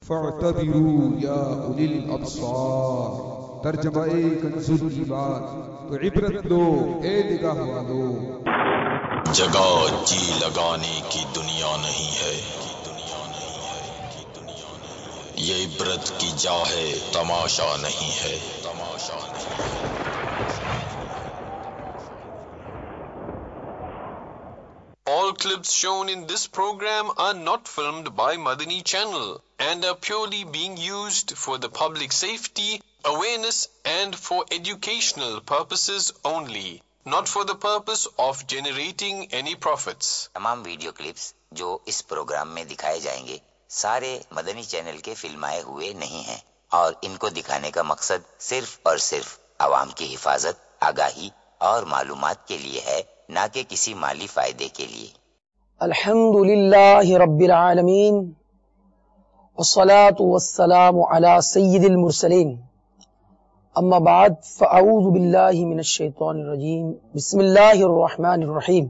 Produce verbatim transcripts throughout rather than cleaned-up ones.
فاعتبروا یا اولی الابصار. ترجمہ کنز الایمان. تو عبرت لو اے نگاہ والو. جگہ جی لگانے کی دنیا نہیں ہے، یہ عبرت کی جا ہے، تماشا نہیں ہے. تماشا نہیں ہے. All clips shown in this program are not filmed by Madani Channel and are purely being used for the public safety, awareness and for educational purposes only, not for the purpose of generating any profits. تمام video clips جو اس programme میں دکھائے جائیں گے سارے مدنی channel کے فلمائے ہوئے نہیں ہیں اور ان کو دکھانے کا مقصد صرف اور صرف عوام کی حفاظت، آگاہی اور معلومات کے لیے ہے، نہ کہ کسی مالی فائدے کے لیے. الحمد للہ رب العالمین والصلاة والسلام علی سید المرسلین. اما بعد فاعوذ باللہ من الشیطان الرجیم. بسم اللہ الرحمن الرحیم.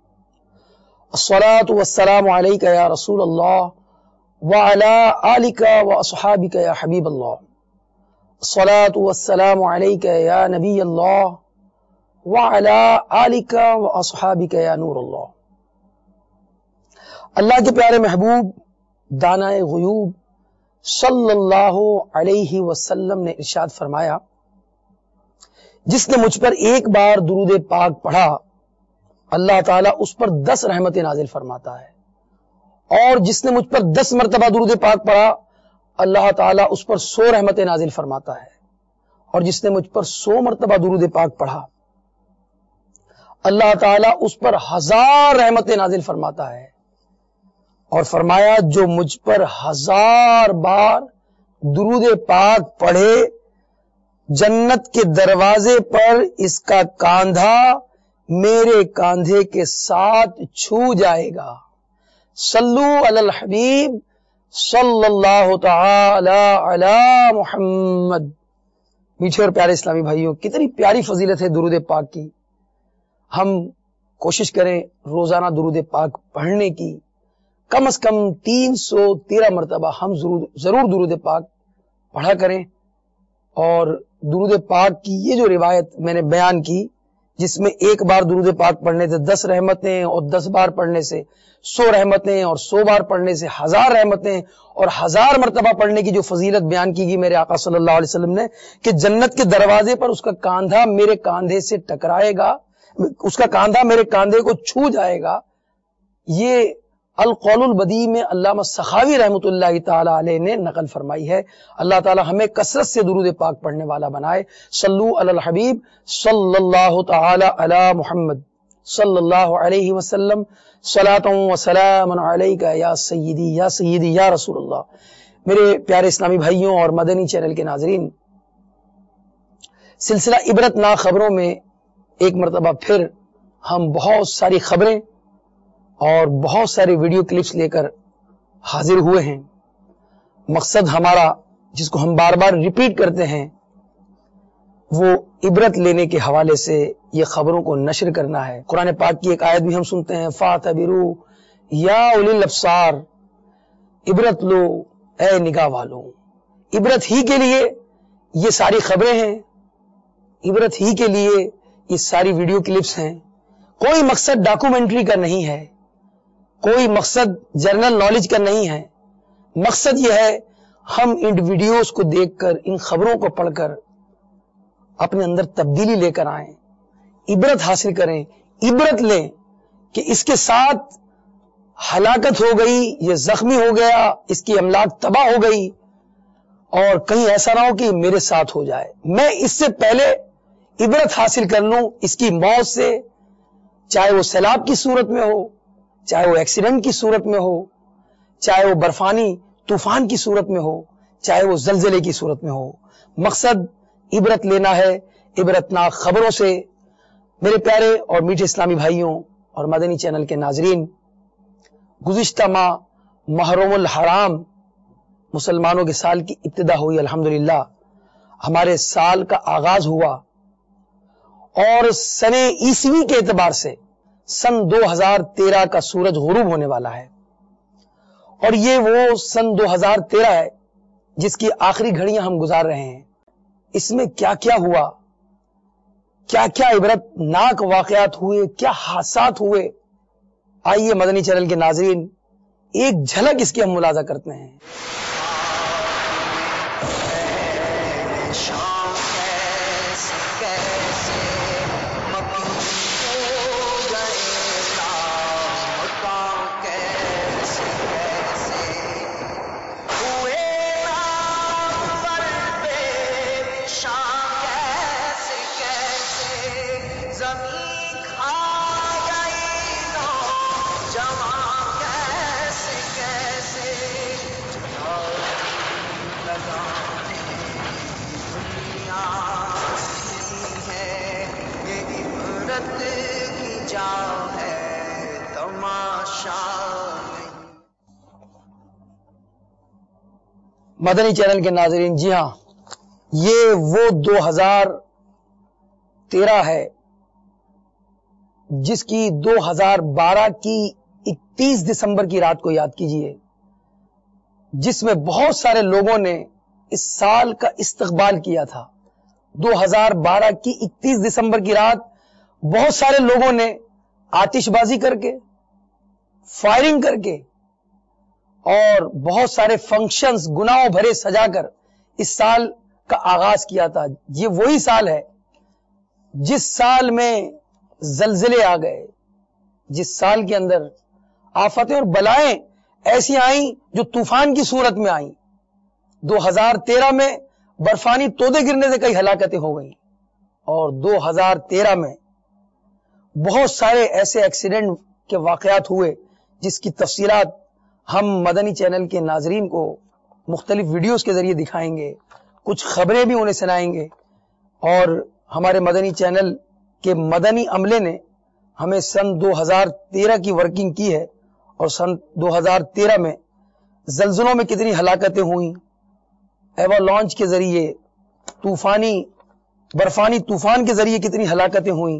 الصلاة والسلام علیک یا رسول اللہ وعلی آلک واصحابک یا حبیب اللہ. الصلاة والسلام علیک یا نبی اللہ وعلی آلک واصحابک یا نور اللہ. اللہ کے پیارے محبوب دانہ غیوب صلی اللہ علیہ وسلم نے ارشاد فرمایا، جس نے مجھ پر ایک بار درود پاک پڑھا اللہ تعالیٰ اس پر دس رحمتیں نازل فرماتا ہے، اور جس نے مجھ پر دس مرتبہ درود پاک پڑھا اللہ تعالیٰ اس پر سو رحمتیں نازل فرماتا ہے، اور جس نے مجھ پر سو مرتبہ درود پاک پڑھا اللہ تعالیٰ اس پر ہزار رحمتیں نازل فرماتا ہے. اور فرمایا جو مجھ پر ہزار بار درود پاک پڑھے جنت کے دروازے پر اس کا کاندھا میرے کاندھے کے ساتھ چھو جائے گا. صلو علی الحبیب صلی اللہ تعالی علی محمد. میٹھے اور پیارے اسلامی بھائیوں، کتنی پیاری فضیلت ہے درود پاک کی. ہم کوشش کریں روزانہ درود پاک پڑھنے کی، کم از کم تین سو تیرہ مرتبہ ہم ضرور ضرور درود پاک پڑھا کریں. اور درود پاک کی یہ جو روایت میں نے بیان کی، جس میں ایک بار درود پاک پڑھنے سے دس رحمتیں، اور دس بار پڑھنے سے سو رحمتیں، اور سو بار پڑھنے سے ہزار رحمتیں، اور ہزار مرتبہ پڑھنے کی جو فضیلت بیان کی گئی میرے آقا صلی اللہ علیہ وسلم نے کہ جنت کے دروازے پر اس کا کاندھا میرے کاندھے سے ٹکرائے گا، اس کا کاندھا میرے کاندھے کو چھو جائے گا. یہ القول البدیع میں علامہ سخاوی رحمۃ اللہ تعالی علیہ نے نقل فرمائی ہے. اللہ تعالی ہمیں کثرت سے درود پاک پڑھنے والا بنائے. صلو علی الحبیب صلی اللہ تعالی علی محمد صلی اللہ علیہ وسلم. صلاۃ و سلام علیک یا سیدی یا سیدی یا رسول اللہ. میرے پیارے اسلامی بھائیوں اور مدنی چینل کے ناظرین، سلسلہ عبرت ناک خبروں میں ایک مرتبہ پھر ہم بہت ساری خبریں اور بہت سارے ویڈیو کلپس لے کر حاضر ہوئے ہیں. مقصد ہمارا، جس کو ہم بار بار ریپیٹ کرتے ہیں، وہ عبرت لینے کے حوالے سے یہ خبروں کو نشر کرنا ہے. قرآن پاک کی ایک آیت بھی ہم سنتے ہیں، فَاعْتَبِرُوا یا اولی الابصار. عبرت لو اے نگاہ والوں. عبرت ہی کے لیے یہ ساری خبریں ہیں، عبرت ہی کے لیے یہ ساری ویڈیو کلپس ہیں. کوئی مقصد ڈاکومنٹری کا نہیں ہے، کوئی مقصد جنرل نالج کا نہیں ہے. مقصد یہ ہے ہم ان ویڈیوز کو دیکھ کر، ان خبروں کو پڑھ کر اپنے اندر تبدیلی لے کر آئیں، عبرت حاصل کریں، عبرت لیں کہ اس کے ساتھ ہلاکت ہو گئی، یہ زخمی ہو گیا، اس کی املاک تباہ ہو گئی، اور کہیں ایسا نہ ہو کہ میرے ساتھ ہو جائے. میں اس سے پہلے عبرت حاصل کر لوں اس کی موت سے، چاہے وہ سیلاب کی صورت میں ہو، چاہے وہ ایکسیڈنٹ کی صورت میں ہو، چاہے وہ برفانی طوفان کی صورت میں ہو، چاہے وہ زلزلے کی صورت میں ہو. مقصد عبرت لینا ہے عبرت ناک خبروں سے. میرے پیارے اور میٹھے اسلامی بھائیوں اور مدنی چینل کے ناظرین، گزشتہ ماہ محرم الحرام مسلمانوں کے سال کی ابتدا ہوئی. الحمدللہ ہمارے سال کا آغاز ہوا، اور سن عیسوی کے اعتبار سے سن دو ہزار تیرہ کا سورج غروب ہونے والا ہے. اور یہ وہ سن دو ہزار تیرہ ہے جس کی آخری گھڑیاں ہم گزار رہے ہیں، اس میں کیا کیا ہوا، کیا کیا عبرت ناک واقعات ہوئے، کیا حادثات ہوئے، آئیے مدنی چینل کے ناظرین ایک جھلک اس کی ہم ملاحظہ کرتے ہیں۔ مدنی چینل کے ناظرین، جی ہاں، یہ وہ دو ہزار تیرہ ہے جس کی دو ہزار بارہ کی اکتیس دسمبر کی رات کو یاد کیجئے، جس میں بہت سارے لوگوں نے اس سال کا استقبال کیا تھا۔ دو ہزار بارہ کی اکتیس دسمبر کی رات بہت سارے لوگوں نے آتش بازی کر کے، فائرنگ کر کے اور بہت سارے فنکشنز گناہوں بھرے سجا کر اس سال کا آغاز کیا تھا۔ یہ وہی سال ہے جس سال میں زلزلے آ گئے، جس سال کے اندر آفتیں اور بلائیں ایسی آئیں جو طوفان کی صورت میں آئیں۔ دو ہزار تیرہ میں برفانی تودے گرنے سے کئی ہلاکتیں ہو گئیں، اور دو ہزار تیرہ میں بہت سارے ایسے ایکسیڈنٹ کے واقعات ہوئے جس کی تفصیلات ہم مدنی چینل کے ناظرین کو مختلف ویڈیوز کے ذریعے دکھائیں گے، کچھ خبریں بھی انہیں سنائیں گے، اور ہمارے مدنی چینل کے مدنی عملے نے ہمیں سن دو ہزار تیرہ کی ورکنگ کی ہے، اور سن دو ہزار تیرہ میں زلزلوں میں کتنی ہلاکتیں ہوئیں، ایوا لانچ کے ذریعے طوفانی برفانی طوفان کے ذریعے کتنی ہلاکتیں ہوئیں،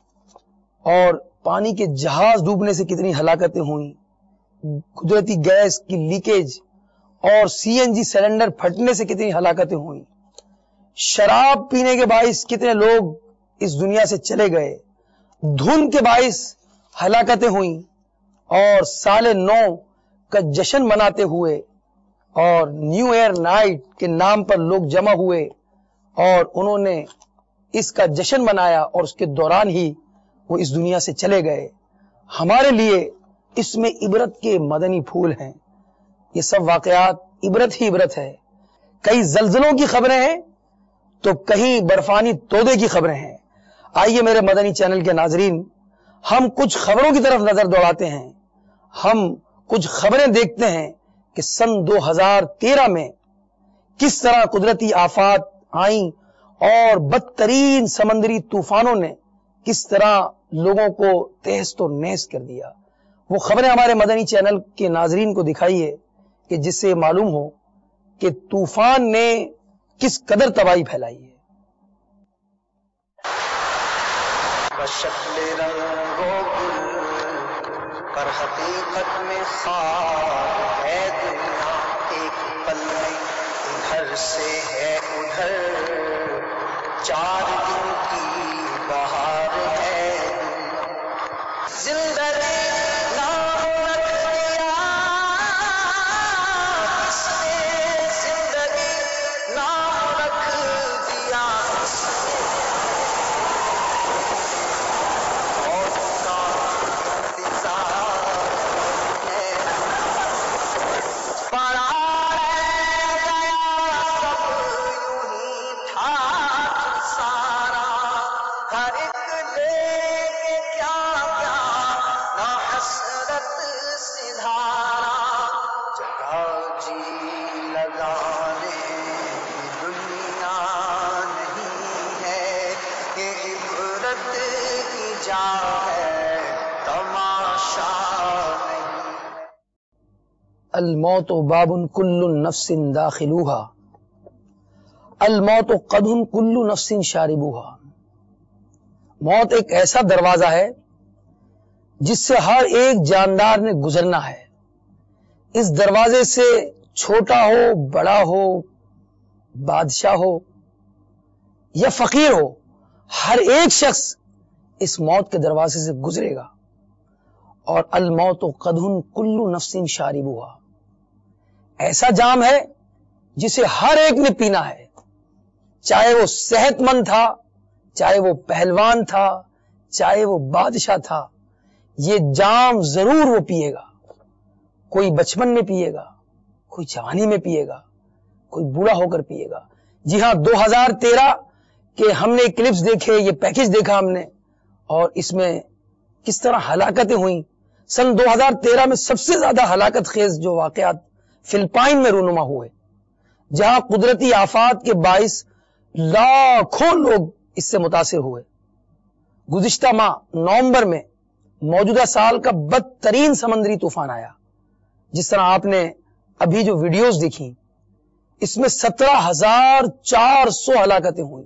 اور پانی کے جہاز ڈوبنے سے کتنی ہلاکتیں ہوئیں، قدرتی گیس کی لیکیج اور سی این جی سلنڈر پھٹنے سے کتنی ہلاکتیں ہوئیں، شراب پینے کے باعث کتنے لوگ اس دنیا سے چلے گئے، دھن کے باعث ہلاکتیں ہوئیں، اور سال نو کا جشن مناتے ہوئے اور نیو ایئر نائٹ کے نام پر لوگ جمع ہوئے اور انہوں نے اس کا جشن منایا، اور اس کے دوران ہی وہ اس دنیا سے چلے گئے۔ ہمارے لیے اس میں عبرت کے مدنی پھول ہیں، یہ سب واقعات عبرت ہی عبرت ہے۔ کئی زلزلوں کی خبریں ہیں تو کہیں برفانی تودے کی خبریں ہیں۔ آئیے میرے مدنی چینل کے ناظرین، ہم کچھ خبروں کی طرف نظر دوڑاتے ہیں، ہم کچھ خبریں دیکھتے ہیں کہ سن دو ہزار تیرہ میں کس طرح قدرتی آفات آئیں اور بدترین سمندری طوفانوں نے کس طرح لوگوں کو تہس و نیس کر دیا۔ وہ خبریں ہمارے مدنی چینل کے ناظرین کو دکھائیے کہ جس سے معلوم ہو کہ طوفان نے کس قدر تباہی پھیلائی ہے۔ بشکل رنگ و گل پر حقیقت میں خواب ہے دنیا، ایک پل میں ادھر سے ہے ادھر، چار دن کی بہار ہے زندگی نام رکھ دیا، اس نے زندگی نام رکھ دیا، اور کا انتظار ہے پڑا رہ گیا سب یوں ہی ٹھاٹ سارا، ہر ایک لے کے کیا کیا نہ حسرت سدھارا، جگہ جی لگانے دنیا نہیں ہے، یہ عبرت کی جا ہے تماشا نہیں۔ الموت باب کل نفس داخلوہا، الموت قدح کل نفس شاربوہا۔ موت ایک ایسا دروازہ ہے جس سے ہر ایک جاندار نے گزرنا ہے۔ اس دروازے سے چھوٹا ہو بڑا ہو بادشاہ ہو یا فقیر ہو، ہر ایک شخص اس موت کے دروازے سے گزرے گا. اور الموت قدح کل نفس شاربها، ایسا جام ہے جسے ہر ایک نے پینا ہے، چاہے وہ صحت مند تھا، چاہے وہ پہلوان تھا، چاہے وہ بادشاہ تھا، یہ جام ضرور وہ پیے گا. کوئی بچپن میں پیے گا، کوئی جوانی میں پیے گا، کوئی بوڑھا ہو کر پیے گا. جی ہاں، دو ہزار تیرہ کے ہم نے کلپس دیکھے، یہ پیکج دیکھا ہم نے، اور اس میں کس طرح ہلاکتیں ہوئیں. سن دو ہزار تیرہ میں سب سے زیادہ ہلاکت خیز جو واقعات فلپائن میں رونما ہوئے، جہاں قدرتی آفات کے باعث لاکھوں لوگ اس سے متاثر ہوئے. گزشتہ ماہ نومبر میں موجودہ سال کا بدترین سمندری طوفان آیا. جس طرح آپ نے ابھی جو ویڈیوز دیکھی، اس میں سترہ ہزار چار سو ہلاکتیں ہوئی.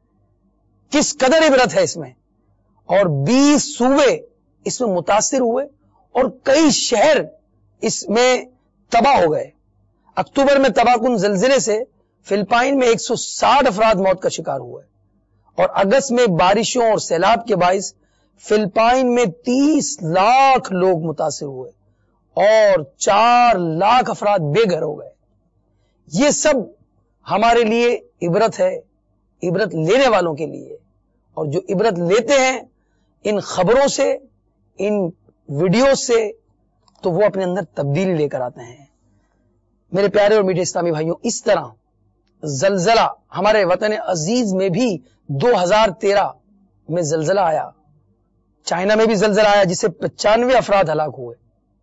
کس قدر عبرت ہے اس میں. اور بیس صوبے اس میں متاثر ہوئے اور کئی شہر اس میں تباہ ہو گئے. اکتوبر میں تباہ کن زلزلے سے فلپائن میں ایک سو ساٹھ افراد موت کا شکار ہوئے، اور اگست میں بارشوں اور سیلاب کے باعث فلپائن میں تیس لاکھ لوگ متاثر ہوئے اور چار لاکھ افراد بے گھر ہو گئے. یہ سب ہمارے لیے عبرت ہے، عبرت لینے والوں کے لیے. اور جو عبرت لیتے ہیں ان خبروں سے، ان ویڈیو سے، تو وہ اپنے اندر تبدیلی لے کر آتے ہیں. میرے پیارے اور میٹھے اسلامی بھائیوں، اس طرح زلزلہ ہمارے وطن عزیز میں بھی دو ہزار تیرہ میں زلزلہ آیا. چائنا میں بھی زلزلہ آیا جس سے پچانوے افراد ہلاک ہوئے.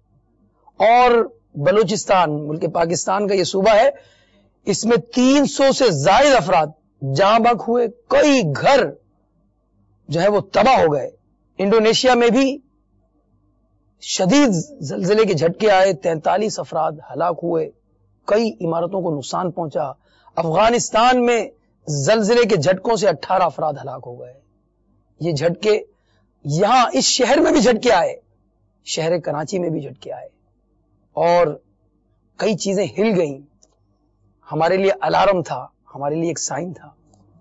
اور بلوچستان، ملک پاکستان کا یہ صوبہ ہے، اس میں تین سو سے زائد افراد جاں بحق ہوئے، کئی گھر جو ہے وہ تباہ ہو گئے. انڈونیشیا میں بھی شدید زلزلے کے جھٹکے آئے، تینتالیس افراد ہلاک ہوئے، کئی عمارتوں کو نقصان پہنچا. افغانستان میں زلزلے کے جھٹکوں سے اٹھارہ افراد ہلاک ہو گئے. یہ جھٹکے یہاں اس شہر میں بھی جھٹکے آئے، شہر کراچی میں بھی جھٹکے آئے، اور کئی چیزیں ہل گئیں. ہمارے لیے الارم تھا، ہمارے لیے ایک سائن تھا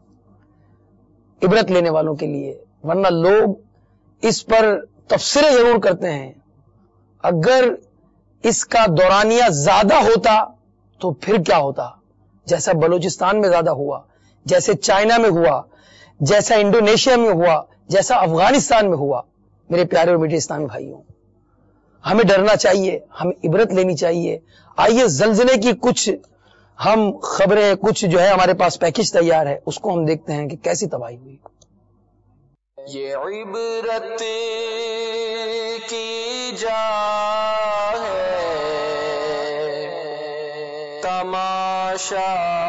عبرت لینے والوں کے لیے. ورنہ لوگ اس پر تبصرے ضرور کرتے ہیں. اگر اس کا دورانیہ زیادہ ہوتا تو پھر کیا ہوتا، جیسا بلوچستان میں زیادہ ہوا، جیسے چائنا میں ہوا، جیسا انڈونیشیا میں ہوا، جیسا افغانستان میں ہوا. میرے پیارے اور میٹھے اسلامی بھائیوں، ہمیں ڈرنا چاہیے، ہمیں عبرت لینی چاہیے. آئیے زلزلے کی کچھ ہم خبریں، کچھ جو ہے ہمارے پاس پیکج تیار ہے، اس کو ہم دیکھتے ہیں کہ کیسی تباہی ہوئی. یہ عبرت کی جا ہے، تماشا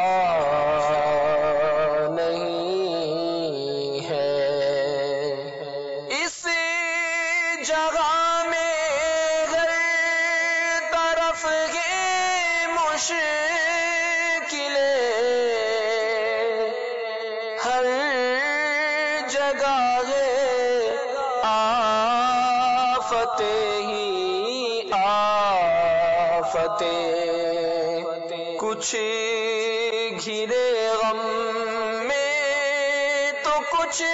نہیں ہے. اس جگہ میں ہر طرف یہ مشکلیں، ہر جگہ آفتیں ہی آفتیں. کچھ گھرے غم میں تو کچھ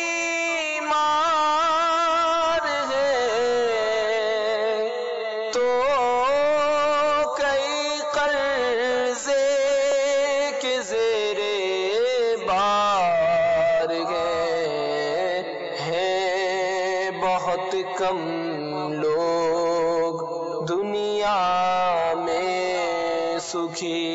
بیمار ہے، تو کئی قرضے کے زیر بار گئے ہیں. بہت کم لوگ دنیا میں سکھی.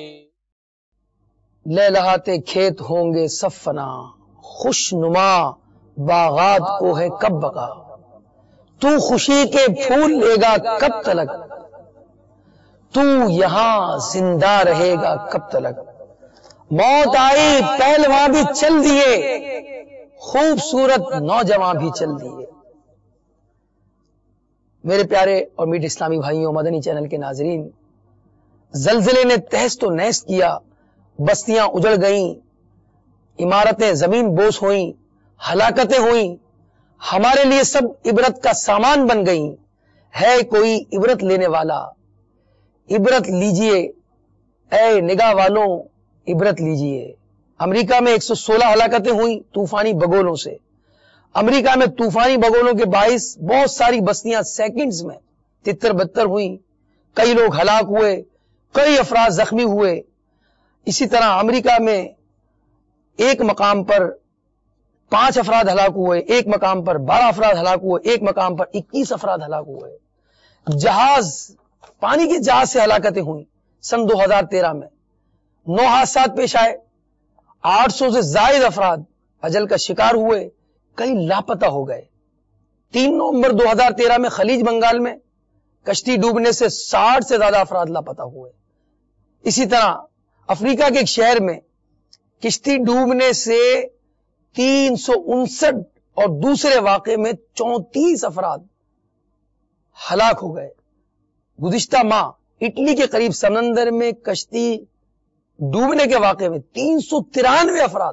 لہلہاتے کھیت ہوں گے سب فنا، خوش نما باغات کو ہے کب بقا. تو خوشی کے پھول لے گا کب تلک، تو یہاں زندہ رہے گا کب تلک. موت آئی پہلوان بھی چل دیے، خوبصورت نوجوان بھی چل دیے. میرے پیارے اور میٹھے اسلامی بھائیوں، مدنی چینل کے ناظرین، زلزلے نے تہس و نحس کیا، بستیاں اجڑ گئیں، عمارتیں زمین بوس ہوئیں، ہلاکتیں ہوئیں. ہمارے لیے سب عبرت کا سامان بن گئیں. ہے کوئی عبرت لینے والا، عبرت لیجئے اے نگاہ والوں عبرت لیجئے. امریکہ میں ایک سو سولہ ہلاکتیں ہوئی طوفانی بگولوں سے. امریکہ میں طوفانی بگولوں کے باعث بہت ساری بستیاں سیکنڈز میں تتر بتر ہوئیں. کئی لوگ ہلاک ہوئے, کئی افراد زخمی ہوئے. اسی طرح امریکہ میں ایک مقام پر پانچ افراد ہلاک ہوئے, ایک مقام پر بارہ افراد ہلاک ہوئے, ایک مقام پر اکیس افراد ہلاک ہوئے. جہاز پانی کے جہاز سے ہلاکتیں ہوئیں سن دو ہزار تیرہ میں. نو حادثات پیش آئے, آٹھ سو سے زائد افراد اجل کا شکار ہوئے, کئی لاپتہ ہو گئے. تین نومبر دو ہزار تیرہ میں خلیج بنگال میں کشتی ڈوبنے سے ساٹھ سے زیادہ افراد لاپتہ ہوئے. اسی طرح افریقہ کے ایک شہر میں کشتی ڈوبنے سے تین سو انسٹھ اور دوسرے واقعے میں چونتیس افراد ہلاک ہو گئے. گزشتہ ماہ اٹلی کے قریب سمندر میں کشتی ڈوبنے کے واقعے میں تین سو ترانوے افراد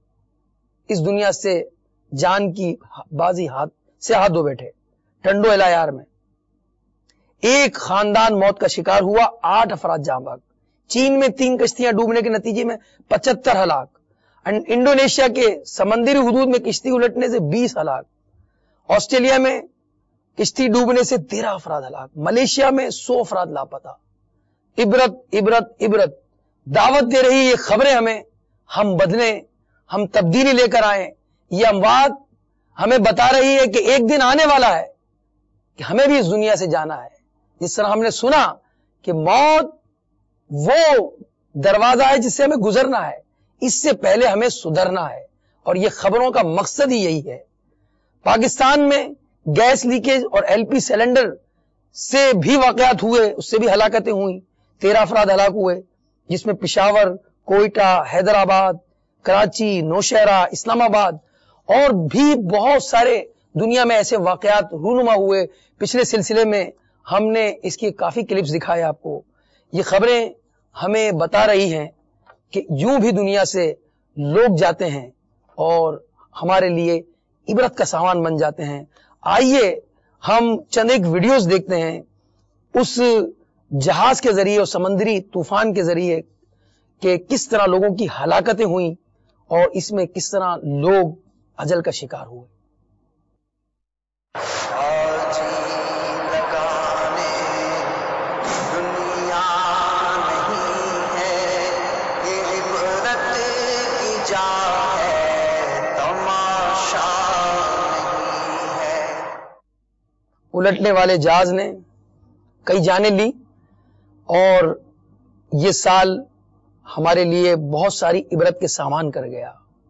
اس دنیا سے جان کی بازی ہاتھ سے ہاتھ دھو بیٹھے. ٹنڈو الایار میں ایک خاندان موت کا شکار ہوا, آٹھ افراد جاں بحق. چین میں تین کشتیاں ڈوبنے کے نتیجے میں پچہتر ہلاک. انڈونیشیا کے سمندری حدود میں کشتی الٹنے سے بیس ہلاک. آسٹریلیا میں کشتی ڈوبنے سے تیرہ افراد ہلاک. ملیشیا میں سو افراد لاپتہ. عبرت عبرت عبرت دعوت دے رہی یہ خبریں ہمیں, ہم بدلیں, ہم تبدیلی لے کر آئیں. یہ اموات ہمیں بتا رہی ہے کہ ایک دن آنے والا ہے کہ ہمیں بھی اس دنیا سے جانا ہے. جس طرح ہم نے سنا کہ موت وہ دروازہ ہے جس سے ہمیں گزرنا ہے, اس سے پہلے ہمیں سدھرنا ہے, اور یہ خبروں کا مقصد ہی یہی ہے. پاکستان میں گیس لیکیج اور ایل پی سلنڈر سے بھی واقعات ہوئے, اس سے بھی ہلاکتیں ہوئیں. تیرہ افراد ہلاک ہوئے, جس میں پشاور, کوئٹہ, حیدرآباد, کراچی, نوشہرہ, اسلام آباد اور بھی بہت سارے دنیا میں ایسے واقعات رونما ہوئے. پچھلے سلسلے میں ہم نے اس کی کافی کلپس دکھائے آپ کو. یہ خبریں ہمیں بتا رہی ہیں کہ یوں بھی دنیا سے لوگ جاتے ہیں اور ہمارے لیے عبرت کا سامان بن جاتے ہیں. آئیے ہم چند ایک ویڈیوز دیکھتے ہیں اس جہاز کے ذریعے اور سمندری طوفان کے ذریعے کہ کس طرح لوگوں کی ہلاکتیں ہوئیں اور اس میں کس طرح لوگ اجل کا شکار ہوئے. الٹنے والے جہاز نے کئی جانیں لی اور یہ سال ہمارے لیے بہت ساری عبرت کے سامان کر گیا.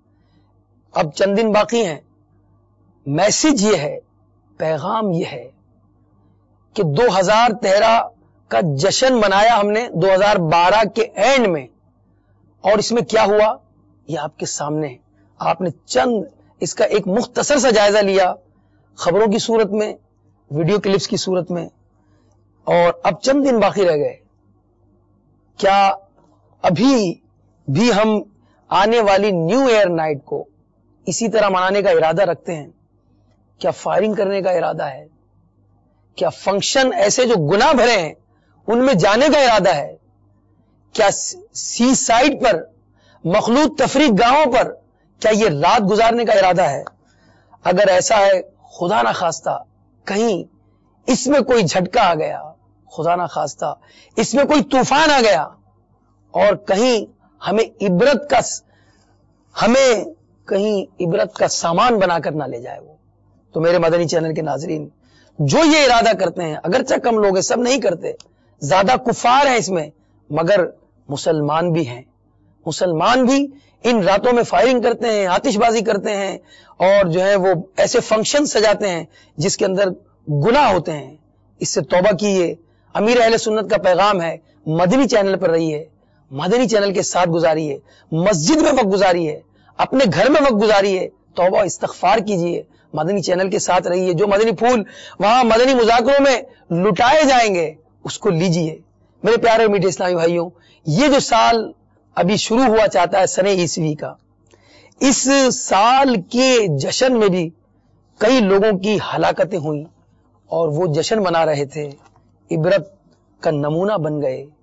اب چند دن باقی ہیں. میسج یہ ہے, پیغام یہ ہے کہ دو ہزار تیرہ کا جشن منایا ہم نے دو ہزار بارہ کے اینڈ میں, اور اس میں کیا ہوا یہ آپ کے سامنے ہے. آپ نے چند اس کا ایک مختصر سا جائزہ لیا خبروں کی صورت میں, ویڈیو کلپس کی صورت میں, اور اب چند دن باقی رہ گئے. کیا ابھی بھی ہم آنے والی نیو ایئر نائٹ کو اسی طرح منانے کا ارادہ رکھتے ہیں؟ کیا فائرنگ کرنے کا ارادہ ہے؟ کیا فنکشن ایسے جو گناہ بھرے ہیں ان میں جانے کا ارادہ ہے؟ کیا سی سائڈ پر, مخلوط تفریح گاہوں پر کیا یہ رات گزارنے کا ارادہ ہے؟ اگر ایسا ہے, خدا نہ خواستہ کہیں اس میں کوئی جھٹکا آ گیا, خدا نہ خواستہ اس میں کوئی طوفان آ گیا اور کہیں ہمیں عبرت کا ہمیں کہیں عبرت کا سامان بنا کر نہ لے جائے وہ, تو میرے مدنی چینل کے ناظرین جو یہ ارادہ کرتے ہیں, اگرچہ کم لوگ ہیں, سب نہیں کرتے, زیادہ کفار ہیں اس میں, مگر مسلمان بھی ہیں. مسلمان بھی ان راتوں میں فائرنگ کرتے ہیں, آتش بازی کرتے ہیں اور جو ہے وہ ایسے فنکشن سجاتے ہیں جس کے اندر گناہ ہوتے ہیں. اس سے توبہ کیجیے. امیر اہل سنت کا پیغام ہے, مدنی چینل پر رہیے, مدنی چینل کے ساتھ گزاریے, مسجد میں وقت گزاریے, اپنے گھر میں وقت گزاریے, توبہ استغفار کیجیے, مدنی چینل کے ساتھ رہیے. جو مدنی پھول وہاں مدنی مذاکروں میں لٹائے جائیں گے اس کو لیجیے. میرے پیارے میٹھے اسلامی بھائیوں, یہ جو سال ابھی شروع ہوا چاہتا ہے سنے عیسوی کا, اس سال کے جشن میں بھی کئی لوگوں کی ہلاکتیں ہوئیں اور وہ جشن منا رہے تھے, عبرت کا نمونہ بن گئے.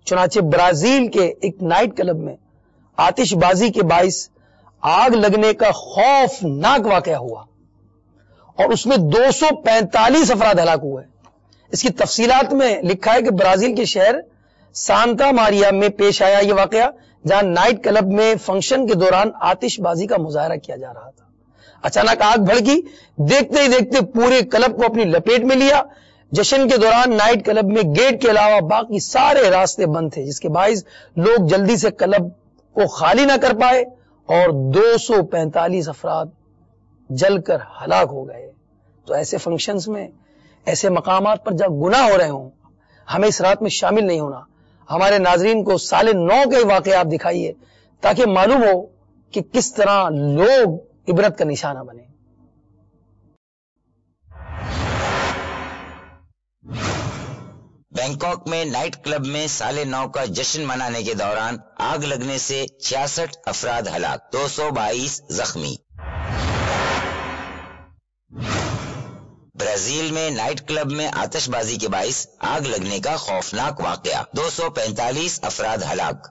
چنانچہ برازیل کے ایک نائٹ کلب میں آتش بازی کے باعث آگ لگنے کا خوفناک واقعہ ہوا اور اس میں دو سو پینتالیس افراد ہلاک ہوئے. اس کی تفصیلات میں لکھا ہے کہ برازیل کے شہر سانتا ماریا میں پیش آیا یہ واقعہ، جہاں نائٹ کلب میں فنکشن کے دوران آتش بازی کا مظاہرہ کیا جا رہا تھا. اچانک آگ بھڑکی، دیکھتے ہی دیکھتے پورے کلب کو اپنی لپیٹ میں لیا. جشن کے دوران نائٹ کلب میں گیٹ کے علاوہ باقی سارے راستے بند تھے، جس کے باعث لوگ جلدی سے کلب کو خالی نہ کر پائے اور دو سو پینتالیس افراد جل کر ہلاک ہو گئے. تو ایسے فنکشنز میں، ایسے مقامات پر جب گناہ ہو رہے ہوں، ہمیں اس رات میں شامل نہیں ہونا. ہمارے ناظرین کو سال نو کے واقعات دکھائیے تاکہ معلوم ہو کہ کس طرح لوگ عبرت کا نشانہ بنے. بینکاک میں نائٹ کلب میں سال نو کا جشن منانے کے دوران آگ لگنے سے چھیاسٹھ افراد ہلاک، دو سو بائیس زخمی. برازیل میں نائٹ کلب میں آتش بازی کے باعث آگ لگنے کا خوفناک واقعہ، دو سو پینتالیس افراد ہلاک.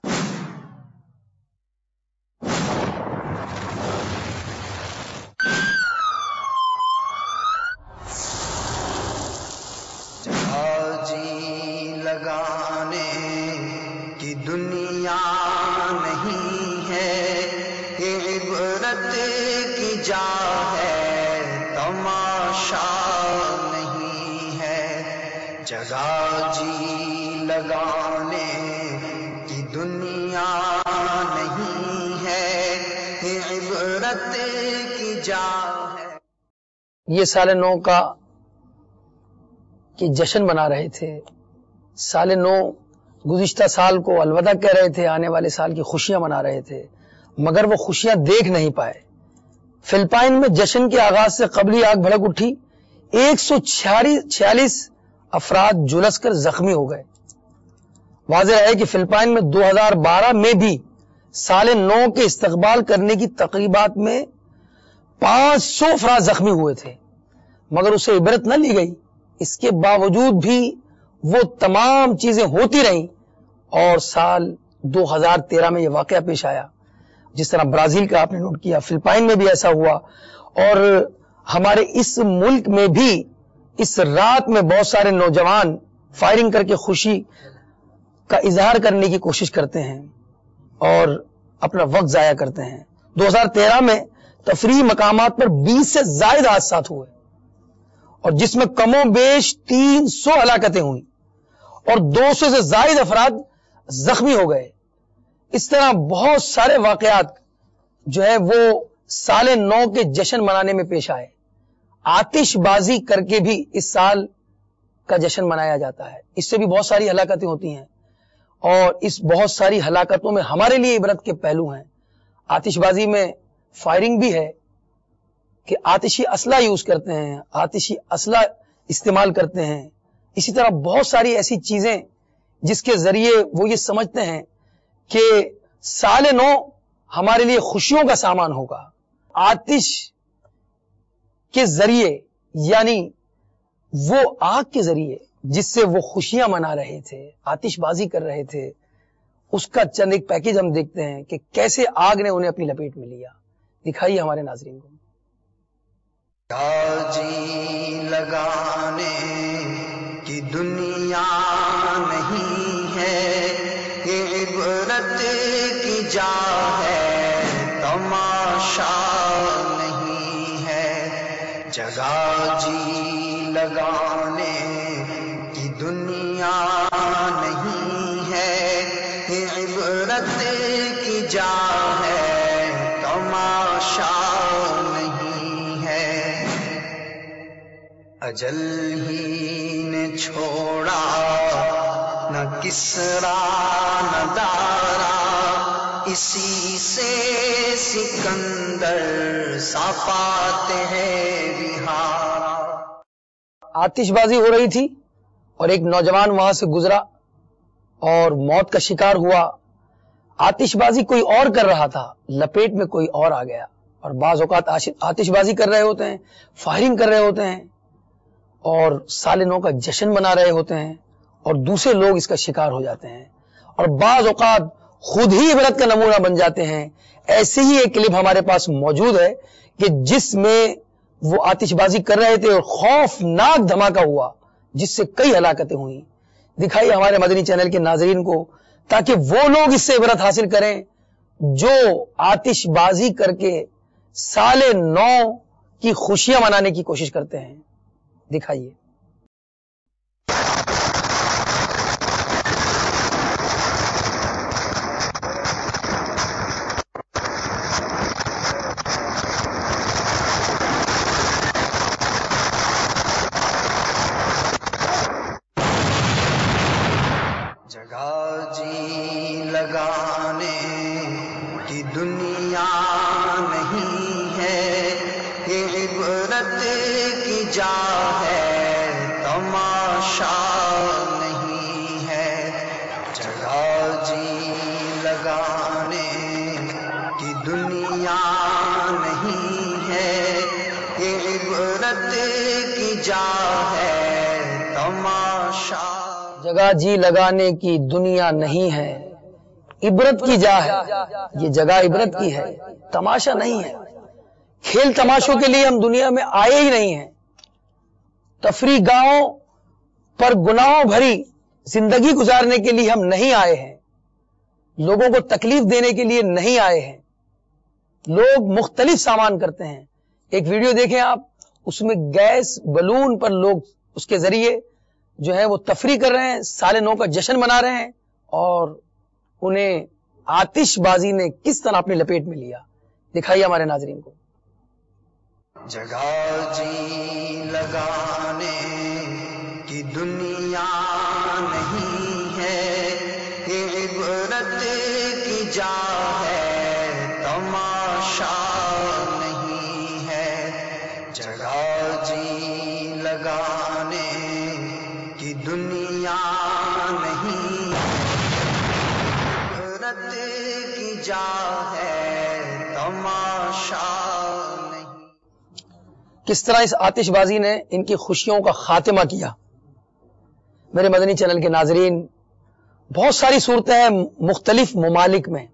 لگانے کی دنیا نہیں ہے، یہ عبرت کی جا ہے، تماشا نہیں ہے. جگہ جی لگانے کی دنیا نہیں ہے، یہ عبرت کی جا ہے. یہ سال نو کا کہ جشن منا رہے تھے. سال نو گزشتہ سال کو الوداع کہہ رہے تھے، آنے والے سال کی خوشیاں منا رہے تھے، مگر وہ خوشیاں دیکھ نہیں پائے. فلپائن میں جشن کے آغاز سے قبلی آگ بھڑک اٹھی، ایک سو چھیالیس افراد جھلس کر زخمی ہو گئے. واضح ہے کہ فلپائن میں دو ہزار بارہ میں بھی سال نو کے استقبال کرنے کی تقریبات میں پانچ سو افراد زخمی ہوئے تھے، مگر اسے عبرت نہ لی گئی. اس کے باوجود بھی وہ تمام چیزیں ہوتی رہیں اور سال دو ہزار تیرہ میں یہ واقعہ پیش آیا. جس طرح برازیل کا آپ نے نوٹ کیا، فلپائن میں بھی ایسا ہوا، اور ہمارے اس ملک میں بھی اس رات میں بہت سارے نوجوان فائرنگ کر کے خوشی کا اظہار کرنے کی کوشش کرتے ہیں اور اپنا وقت ضائع کرتے ہیں. دو ہزار تیرہ میں تفریحی مقامات پر بیس سے زائد حادثات ہوئے اور جس میں کم و بیش تین سو ہلاکتیں ہوئیں اور دو سو سے زائد افراد زخمی ہو گئے. اس طرح بہت سارے واقعات جو ہے وہ سال نو کے جشن منانے میں پیش آئے. آتش بازی کر کے بھی اس سال کا جشن منایا جاتا ہے. اس سے بھی بہت ساری ہلاکتیں ہوتی ہیں اور اس بہت ساری ہلاکتوں میں ہمارے لیے عبرت کے پہلو ہیں. آتش بازی میں فائرنگ بھی ہے کہ آتشی اسلحہ یوز کرتے ہیں، آتشی اسلحہ استعمال کرتے ہیں. اسی طرح بہت ساری ایسی چیزیں جس کے ذریعے وہ یہ سمجھتے ہیں کہ سال نو ہمارے لیے خوشیوں کا سامان ہوگا. آتش کے ذریعے، یعنی وہ آگ کے ذریعے جس سے وہ خوشیاں منا رہے تھے، آتش بازی کر رہے تھے، اس کا چند ایک پیکج ہم دیکھتے ہیں کہ کیسے آگ نے انہیں اپنی لپیٹ میں لیا. دکھائیے ہمارے ناظرین کو. جی لگانے کی دنیا نہیں ہے، یہ عبرت کی جا ہے، تماشا نہیں ہے. جگہ جی لگانے کی دنیا نہیں ہے، یہ عبرت کی جا ہے، تماشا نہیں ہے. اجل ہی نے چھوڑا نہ کسرا نہ دارا، اسی سے سکندر صفات ہے بہارا. آتش بازی ہو رہی تھی اور ایک نوجوان وہاں سے گزرا اور موت کا شکار ہوا. آتش بازی کوئی اور کر رہا تھا، لپیٹ میں کوئی اور آ گیا. اور بعض اوقات آتش بازی کر رہے ہوتے ہیں، فائرنگ کر رہے ہوتے ہیں اور سال نو کا جشن منا رہے ہوتے ہیں اور دوسرے لوگ اس کا شکار ہو جاتے ہیں اور بعض اوقات خود ہی عبرت کا نمونہ بن جاتے ہیں. ایسے ہی ایک کلپ ہمارے پاس موجود ہے کہ جس میں وہ آتش بازی کر رہے تھے اور خوفناک دھماکہ ہوا جس سے کئی ہلاکتیں ہوئیں. دکھائیے ہمارے مدنی چینل کے ناظرین کو تاکہ وہ لوگ اس سے عبرت حاصل کریں جو آتش بازی کر کے سال نو کی خوشیاں منانے کی کوشش کرتے ہیں. دکھائیے. جگہ جی لگانے کی دنیا نہیں ہے، یہ عبرت کی جا ہے، تماشا نہیں ہے. جگہ جی لگانے کی دنیا نہیں ہے، یہ عبرت کی جا ہے، تماشا. جگہ جی لگانے کی دنیا نہیں ہے، عبرت کی جا ہے. یہ جگہ عبرت کی ہے، تماشا نہیں ہے. کھیل تماشوں کے لیے ہم دنیا میں آئے ہی نہیں ہیں. تفریح گاہوں پر گناہوں بھری زندگی گزارنے کے لیے ہم نہیں آئے ہیں. لوگوں کو تکلیف دینے کے لیے نہیں آئے ہیں. لوگ مختلف سامان کرتے ہیں. ایک ویڈیو دیکھیں آپ، اس میں گیس بلون پر لوگ اس کے ذریعے جو ہے وہ تفریح کر رہے ہیں، سال نو کا جشن منا رہے ہیں، اور انہیں آتش بازی نے کس طرح اپنی لپیٹ میں لیا. دکھائیے ہمارے ناظرین کو. جگہ جی لگانے کی دنیا نہیں ہے، یہ عبرت کی جا ہے، تماشا نہیں ہے. جگہ جی لگانے کی دنیا نہیں، عبرت کی جا ہے، تماشا نہیں. کس طرح اس آتش بازی نے ان کی خوشیوں کا خاتمہ کیا. میرے مدنی چینل کے ناظرین، بہت ساری صورتیں ہیں مختلف ممالک میں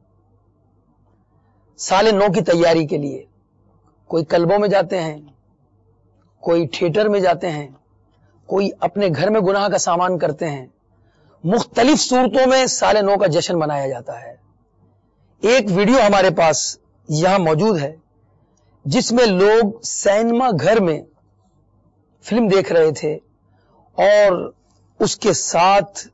سال نو کی تیاری کے لیے. کوئی کلبوں میں جاتے ہیں، کوئی تھیٹر میں جاتے ہیں، کوئی اپنے گھر میں گناہ کا سامان کرتے ہیں. مختلف صورتوں میں سال نو کا جشن منایا جاتا ہے. ایک ویڈیو ہمارے پاس یہاں موجود ہے جس میں لوگ سینما گھر میں فلم دیکھ رہے تھے اور اس کے ساتھ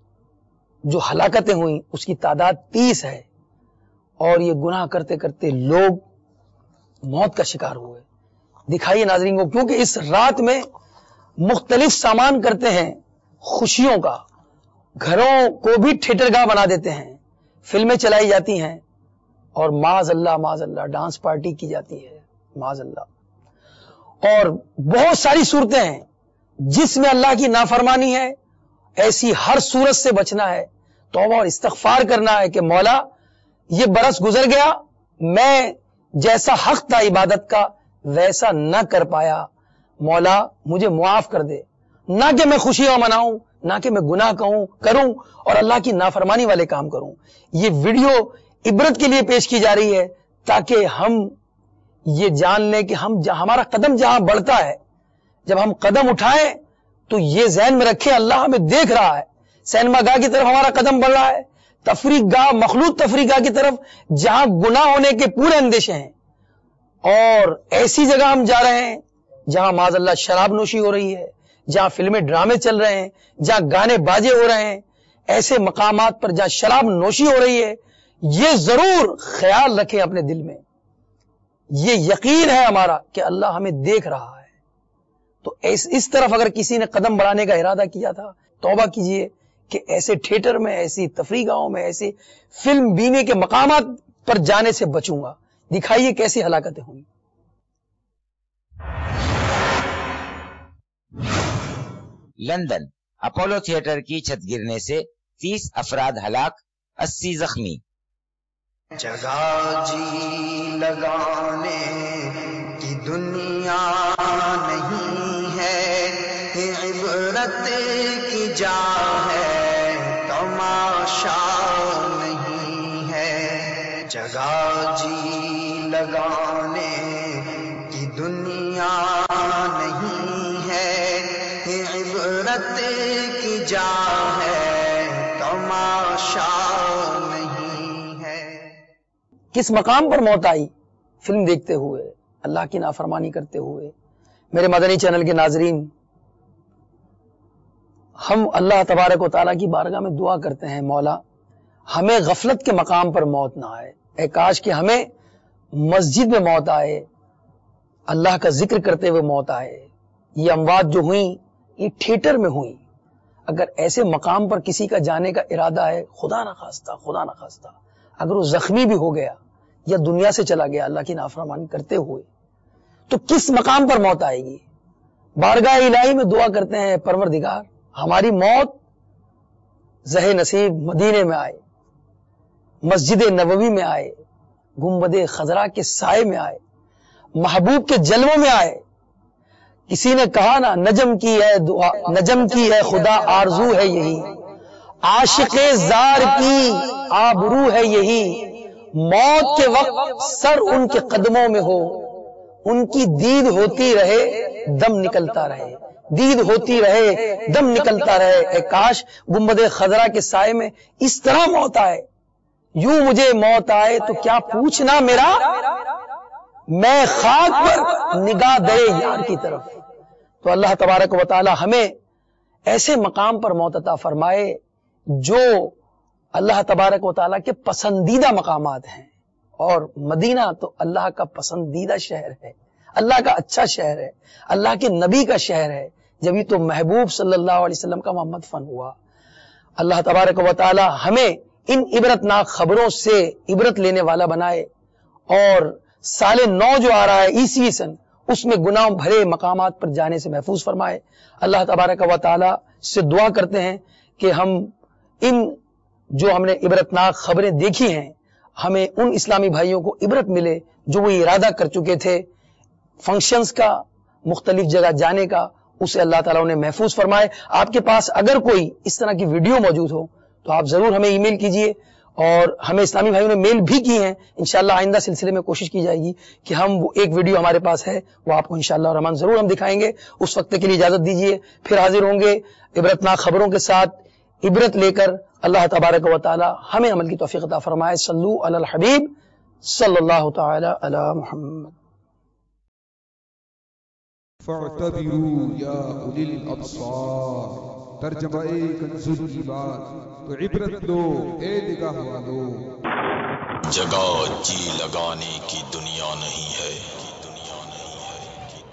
جو ہلاکتیں ہوئیں اس کی تعداد تیس ہے، اور یہ گناہ کرتے کرتے لوگ موت کا شکار ہوئے. دکھائیے ناظرین کو، کیونکہ اس رات میں مختلف سامان کرتے ہیں خوشیوں کا. گھروں کو بھی تھیٹر گاہ بنا دیتے ہیں، فلمیں چلائی جاتی ہیں، اور معاذ اللہ معاذ اللہ ڈانس پارٹی کی جاتی ہے، معاذ اللہ. اور بہت ساری صورتیں ہیں جس میں اللہ کی نافرمانی ہے. ایسی ہر صورت سے بچنا ہے، توبہ اور استغفار کرنا ہے کہ مولا یہ برس گزر گیا، میں جیسا حق تھا عبادت کا ویسا نہ کر پایا، مولا مجھے معاف کر دے. نہ کہ میں خوشیاں مناؤں، نہ کہ میں گناہ کہوں کروں اور اللہ کی نافرمانی والے کام کروں. یہ ویڈیو عبرت کے لیے پیش کی جا رہی ہے تاکہ ہم یہ جان لیں کہ ہم جہاں ہمارا قدم جہاں بڑھتا ہے، جب ہم قدم اٹھائیں تو یہ ذہن میں رکھیں اللہ ہمیں دیکھ رہا ہے. سینما گاہ کی طرف ہمارا قدم بڑھ رہا ہے، تفریح گاہ مخلوط تفریح گاہ کی طرف جہاں گناہ ہونے کے پورے اندیشے ہیں، اور ایسی جگہ ہم جا رہے ہیں جہاں معاذ اللہ شراب نوشی ہو رہی ہے، جہاں فلمیں ڈرامے چل رہے ہیں، جہاں گانے باجے ہو رہے ہیں. ایسے مقامات پر جہاں شراب نوشی ہو رہی ہے، یہ ضرور خیال رکھیں اپنے دل میں، یہ یقین ہے ہمارا کہ اللہ ہمیں دیکھ رہا ہے. تو اس طرف اگر کسی نے قدم بڑھانے کا ارادہ کیا تھا، توبہ کیجئے کہ ایسے تھیٹر میں، ایسی تفریح گاہوں میں، ایسی فلم بینے کے مقامات پر جانے سے بچوں گا. دکھائیے کیسی ہلاکتیں ہوئی. لندن اپولو تھیٹر کی چھت گرنے سے تیس افراد ہلاک، اسی زخمی. جگہ جی لگانے کی دنیا نہیں ہے، یہ عبرت کی جا ہے، تماشا तमाशा नहीं है। जगह जी लगाने की दुनिया नहीं है, इबरत की जा है तमाशा नहीं है। किस मकाम पर मौत आई? फिल्म देखते हुए, अल्लाह की नाफरमानी करते हुए। मेरे मदनी चैनल के नाजरीन, हम अल्लाह तबारक व तआला की बारगाह में दुआ करते हैं, मौला हमें गफलत के मकाम पर मौत ना आए। ऐ काश कि हमें मस्जिद में मौत आए, अल्लाह का जिक्र करते हुए मौत आए। ये अमवात जो हुई ये थिएटर में हुई। अगर ऐसे मकाम पर किसी का जाने का इरादा है, खुदा ना खास्ता खुदा ना खास्ता अगर वो जख्मी भी हो गया या दुनिया से चला गया अल्लाह की नाफरमानी करते हुए, तो किस मकाम पर मौत आएगी? बारगाह इलाही में दुआ करते हैं, परवरदिगार हमारी मौत ज़हे नसीब मदीने में आए, मस्जिद नबवी में आए, गुंबदे खजरा के साए में आए, महबूब के जलवों में आए। किसी ने कहा ना, नजम की है दुआ, नजम की है खुदा आरजू है यही, आशिक़े ज़ार की आबरू है यही, मौत के वक्त सर उनके कदमों में हो, उनकी दीद होती रहे दम निकलता रहे, दीद होती रहे दम निकलता रहे। ए काश गुंबदे खजरा के साए में इस तरह मौत आए, यूं मुझे मौत आए तो क्या पूछना मेरा, मैं खाक पर निगाह दे यार की तरफ। तो अल्लाह तबारक व तआला हमें ऐसे मकाम पर मौत अता फरमाए जो अल्लाह तबारक व तआला के पसंदीदा मकामात हैं। और मदीना तो अल्लाह का पसंदीदा शहर है, अल्लाह का अच्छा शहर है, अल्लाह के नबी का शहर है। जब ही तो महबूब सल्लल्लाहु अलैहि वसल्लम का मोहम्मद फन हुआ। अल्लाह तबारक व तआला हमें इन इबरतनाक खबरों से इबरत लेने वाला बनाए और साले नौ जो आ रहा है ईसवी सन, उसमें गुनाह भरे मकामात पर जाने से महफूज फरमाए। अल्लाह तबारक व तआला से दुआ करते हैं कि हम इन जो हमने इबरतनाक खबरें देखी हैं, हमें उन इस्लामी भाइयों को इबरत मिले जो वो इरादा कर चुके थे फंक्शंस का, मुख्तलिफ जगह जाने का, उसे अल्लाह ताला उन्हें महफूज फरमाए। आपके पास अगर कोई इस तरह की वीडियो मौजूद हो तो आप जरूर हमें ईमेल कीजिए, और हमें इस्लामी भाइयों ने मेल भी की हैं। इंशाअल्लाह आइंदा सिलसिले में कोशिश की जाएगी कि हम वो एक वीडियो हमारे पास है वो आपको इंशाअल्लाह रहमान जरूर हम दिखाएंगे। उस वक्त के लिए इजाजत दीजिए, फिर हाजिर होंगे इबरतनाक खबरों के साथ, इबरत लेकर। अल्लाह तबारक व तआला हमें अमल की तौफीक अता फरमाए। सल्लु अलल हबीब सल्लल्लाहु तआला अला मुहम्मद। फअतबिरू या उलिल अब्सार, तर्जमाए कंजुल ईमान, तो इबरत लो ए निगाह वालो। जगह जी लगाने की दुनिया नहीं है,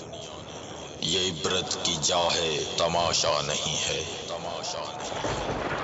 ये इबरत की जा है तमाशा नहीं है, तमाशा नहीं है।